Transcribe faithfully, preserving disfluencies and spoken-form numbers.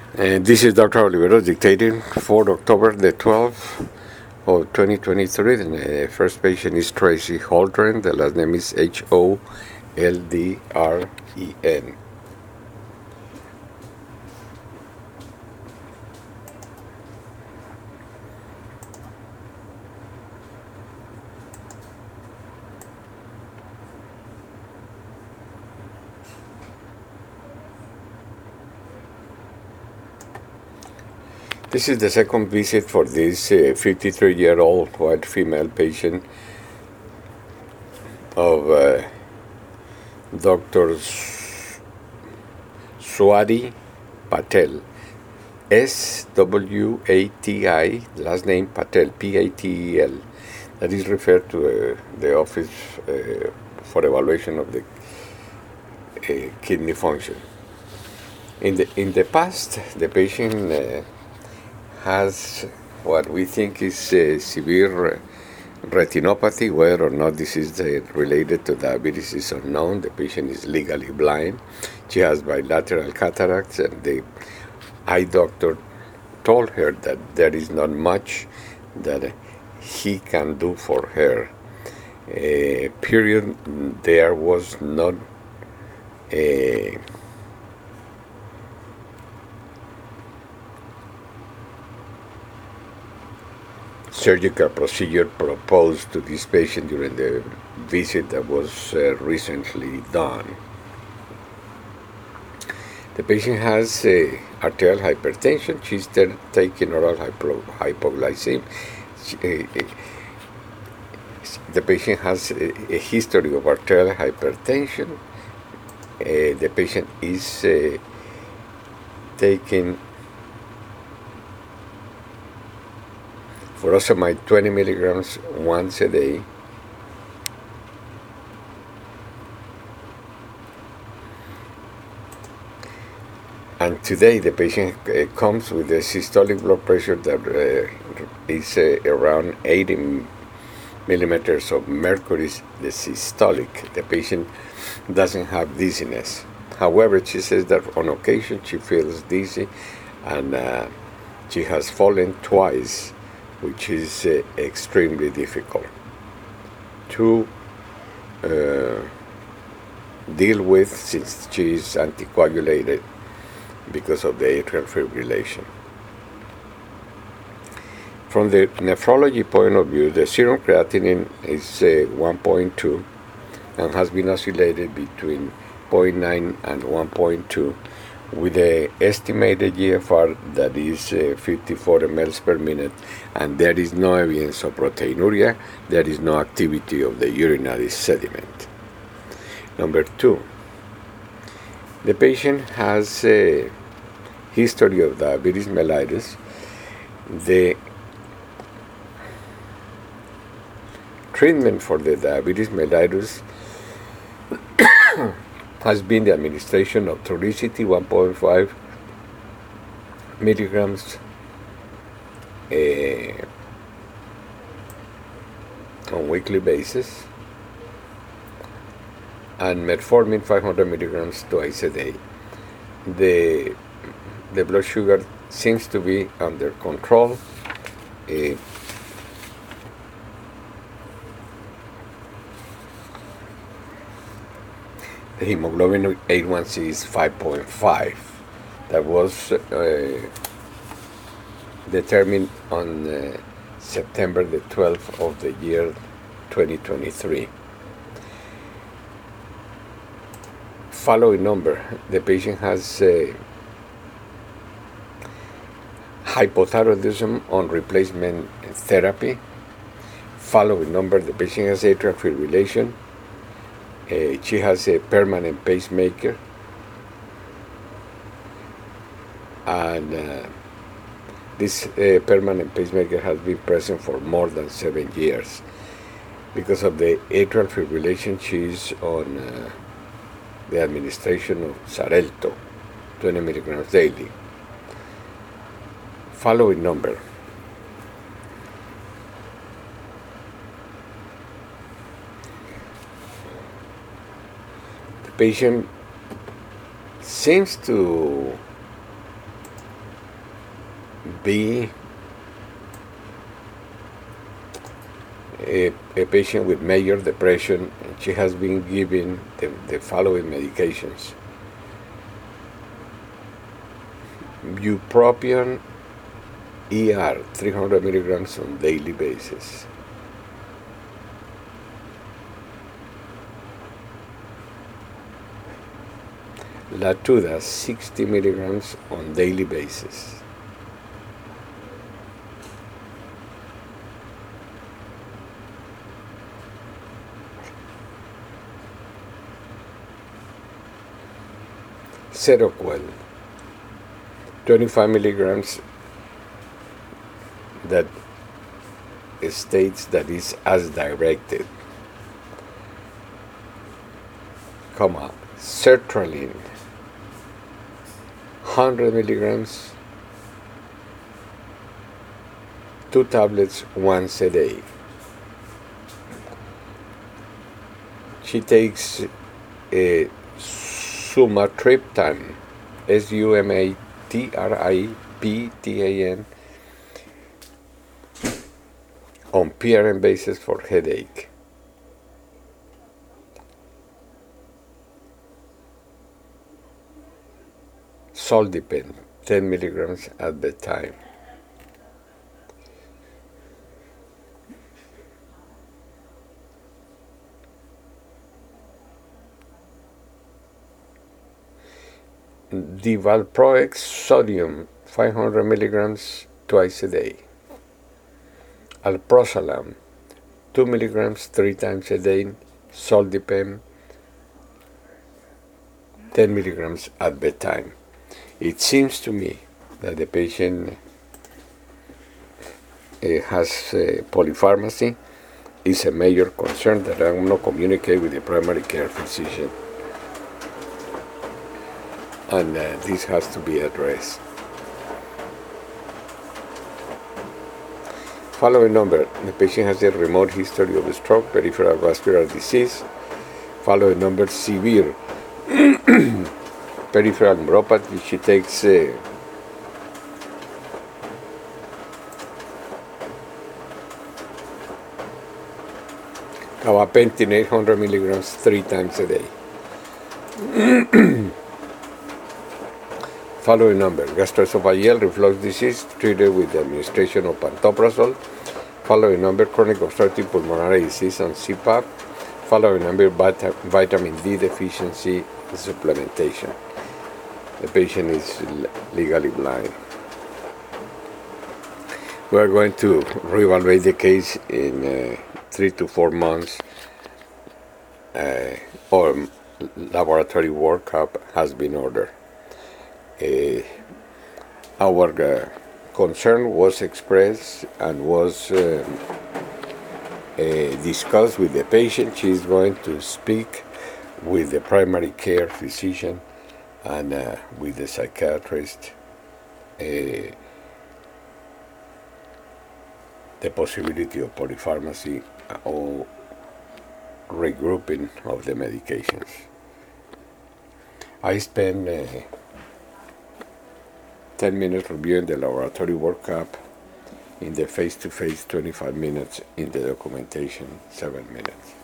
And this is Doctor Oliveros dictating for October the twelfth of twenty twenty-three. The first patient is Tracy Holdren. The last name is H O L D R E N. This is the second visit for this fifty-three-year-old uh, white female patient of uh, Doctor Swati Patel, S W A T I, last name Patel, P A T E L. That is referred to uh, the Office uh, for Evaluation of the uh, Kidney Function. In the in the past, the patient uh, has what we think is uh, severe retinopathy. Whether or not this is uh, related to diabetes is unknown. The patient is legally blind. She has bilateral cataracts, and the eye doctor told her that there is not much that he can do for her. Uh, period. There was not a surgical procedure proposed to this patient during the visit that was uh, recently done. The patient has uh, arterial hypertension. She's t- taking oral hypo- hypoglycemia. She, uh, uh, the patient has a, a history of arterial hypertension. Uh, the patient is uh, taking furosemide twenty milligrams once a day. And today the patient uh, comes with a systolic blood pressure that uh, is uh, around eighty millimeters of mercury, the systolic. The patient doesn't have dizziness. However, she says that on occasion she feels dizzy, and uh, she has fallen twice, which is uh, extremely difficult to uh, deal with since she is anticoagulated because of the atrial fibrillation. From the nephrology point of view, the serum creatinine is uh, one point two and has been oscillated between zero point nine and one point two, with the estimated G F R that is uh, fifty-four milliliters per minute, and there is no evidence of proteinuria. There is no activity of the urinary sediment. Number two, the patient has a history of diabetes mellitus. The treatment for the diabetes mellitus has been the administration of Trulicity one point five milligrams uh, on weekly basis, and metformin five hundred milligrams twice a day. The the blood sugar seems to be under control. Uh, The hemoglobin A one C is five point five. That was uh, determined on uh, September the twelfth of the year twenty twenty-three. Following number, the patient has uh, hypothyroidism on replacement therapy. Following number, the patient has atrial fibrillation. Uh, she has a permanent pacemaker, and uh, this uh, permanent pacemaker has been present for more than seven years. Because of the atrial fibrillation, she is on uh, the administration of Xarelto, twenty milligrams daily. Following number. The patient seems to B, a, a patient with major depression, and she has been given the, the following medications: bupropion E R, three hundred milligrams on daily basis. Latuda, sixty milligrams on daily basis. Seroquel, twenty-five milligrams, that states that is as directed, comma, sertraline, one hundred milligrams, two tablets once a day. She takes a sumatriptan, S U M A T R I P T A N, on P R N basis for headache. Soldipen, ten milligrams at the time. Divalproex sodium, five hundred milligrams twice a day. Alprazolam, two milligrams three times a day. Soldipen, ten milligrams at bedtime. It seems to me that the patient uh, has uh, polypharmacy. Is a major concern that I'm going to communicate with the primary care physician. And uh, this has to be addressed. Following number: the patient has a remote history of stroke, peripheral vascular disease. Following number: severe peripheral neuropathy. She takes uh, gabapentin, eight hundred milligrams, three times a day. Following number: gastroesophageal reflux disease, treated with the administration of pantoprazole. Following number: chronic obstructive pulmonary disease and C PAP. Following number: vita- vitamin D deficiency supplementation. The patient is legally blind. We are going to reevaluate the case in uh, three to four months, uh, or laboratory workup has been ordered. Uh, our uh, concern was expressed and was uh, uh, discussed with the patient. She is going to speak with the primary care physician and uh, with the psychiatrist uh, the possibility of polypharmacy or regrouping of the medications. I spent uh, ten minutes reviewing the laboratory workup, in the face-to-face twenty-five minutes, in the documentation seven minutes.